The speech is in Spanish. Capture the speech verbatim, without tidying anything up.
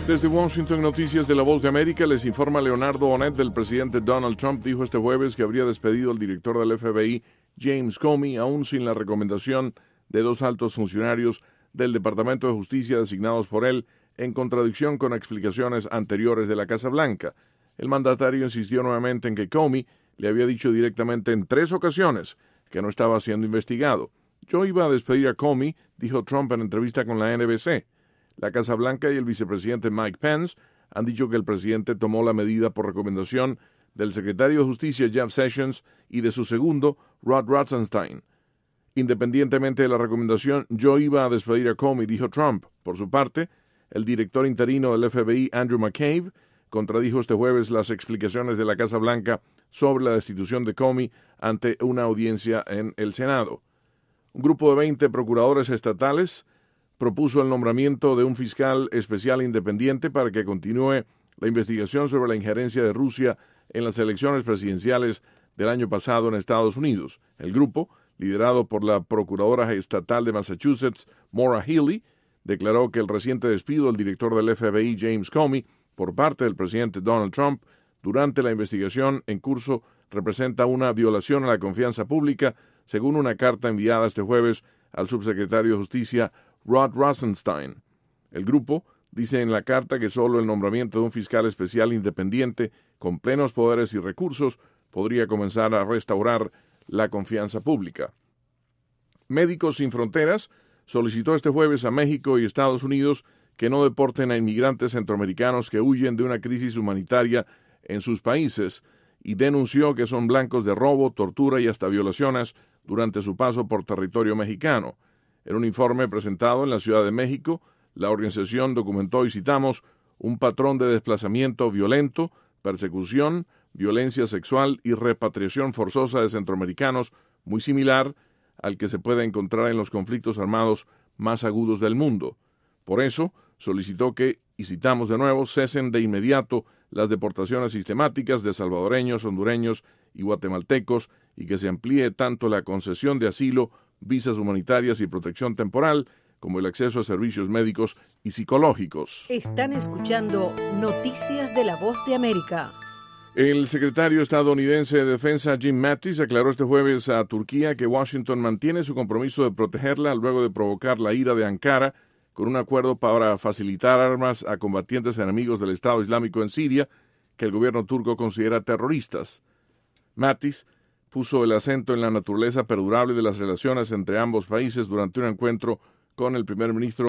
Desde Washington, Noticias de La Voz de América, les informa Leonardo Bonet. Del presidente Donald Trump dijo este jueves que habría despedido al director del F B I, James Comey, aún sin la recomendación de dos altos funcionarios del Departamento de Justicia designados por él, en contradicción con explicaciones anteriores de la Casa Blanca. El mandatario insistió nuevamente en que Comey le había dicho directamente en tres ocasiones que no estaba siendo investigado. Yo iba a despedir a Comey, dijo Trump en entrevista con la N B C. La Casa Blanca y el vicepresidente Mike Pence han dicho que el presidente tomó la medida por recomendación del secretario de Justicia Jeff Sessions y de su segundo, Rod Rosenstein. Independientemente de la recomendación, yo iba a despedir a Comey, dijo Trump. Por su parte, el director interino del F B I, Andrew McCabe, contradijo este jueves las explicaciones de la Casa Blanca sobre la destitución de Comey ante una audiencia en el Senado. Un grupo de veinte procuradores estatales propuso el nombramiento de un fiscal especial independiente para que continúe la investigación sobre la injerencia de Rusia en las elecciones presidenciales del año pasado en Estados Unidos. El grupo, liderado por la procuradora estatal de Massachusetts, Maura Healey, declaró que el reciente despido del director del F B I, James Comey, por parte del presidente Donald Trump durante la investigación en curso representa una violación a la confianza pública, según una carta enviada este jueves al subsecretario de Justicia, Rod Rosenstein. El grupo dice en la carta que solo el nombramiento de un fiscal especial independiente con plenos poderes y recursos podría comenzar a restaurar la confianza pública. Médicos Sin Fronteras solicitó este jueves a México y Estados Unidos que no deporten a inmigrantes centroamericanos que huyen de una crisis humanitaria en sus países y denunció que son blancos de robo, tortura y hasta violaciones durante su paso por territorio mexicano. En un informe presentado en la Ciudad de México, la organización documentó, y citamos, un patrón de desplazamiento violento, persecución, violencia sexual y repatriación forzosa de centroamericanos muy similar al que se puede encontrar en los conflictos armados más agudos del mundo. Por eso, solicitó que, y citamos de nuevo, cesen de inmediato las deportaciones sistemáticas de salvadoreños, hondureños y guatemaltecos y que se amplíe tanto la concesión de asilo, visas humanitarias y protección temporal, como el acceso a servicios médicos y psicológicos. Están escuchando Noticias de la Voz de América. El secretario estadounidense de Defensa Jim Mattis aclaró este jueves a Turquía que Washington mantiene su compromiso de protegerla luego de provocar la ira de Ankara con un acuerdo para facilitar armas a combatientes enemigos del Estado Islámico en Siria que el gobierno turco considera terroristas. Mattis puso el acento en la naturaleza perdurable de las relaciones entre ambos países durante un encuentro con el primer ministro